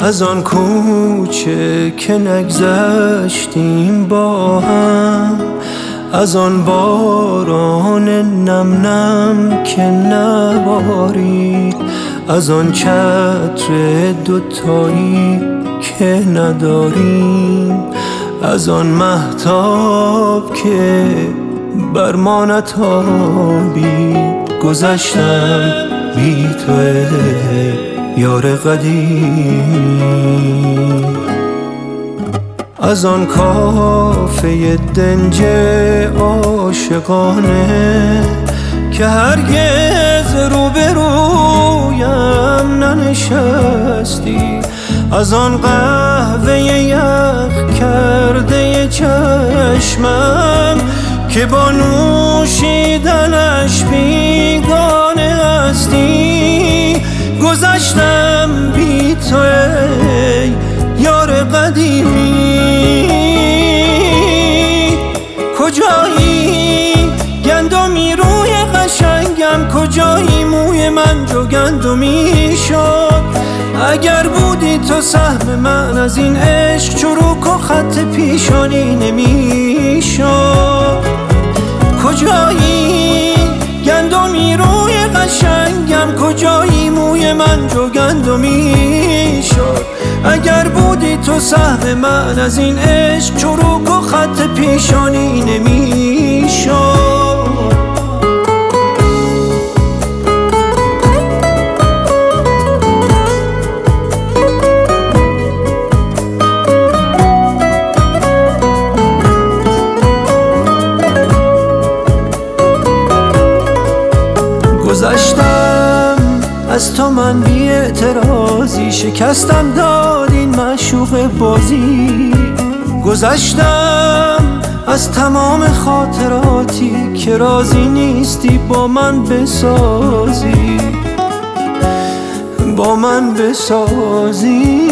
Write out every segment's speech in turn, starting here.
از آن کوچه که نگذشتیم با هم، از آن باران نم نم که نبارید، از آن چتر دوتایی که نداریم، از آن مهتاب که بر ما نتابید. گذشتم بی تو یار قدیم، از آن کافه دنج عاشقانه که هرگز روبرویم ننشستی، از آن قهوه یخ کرده چشمم که با نوشیدنش بیگانه هستی. گذشتم بی تو ای یار قدیمی، کجایی گندمی روی قشنگم، کجایی موی من جو گندمی شد. اگر بودی تو سهم من از این عشق، چروک و خط پیشانی نمیشد. کجایی گندمی روی قشنگم، کجایی موی من جو گندمی شد. اگر بودی تو سهم من از این عشق، چروک و خط پیشانی نمیشد. گذشتم از تو من بی اعتراضی، شکستم داد این معشوق بازی. گذشتم از تمام خاطراتی که راضی نیستی با من بسازی، با من بسازی.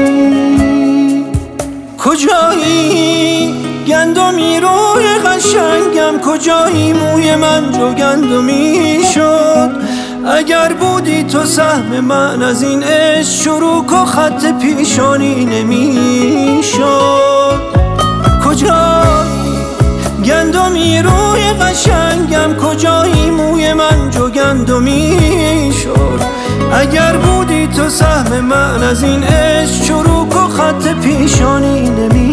کجایی گندمی روی قشنگم، کجایی موی من جو گندمی شد. اگر بودی تو سهم من از این عشق، چروک و خط پیشانی نمیشد. کجایی گندمی روی قشنگم، کجایی موی من جو گندمی شد. اگر بودی تو سهم من از این عشق، چروک و خط پیشانی نمیشد.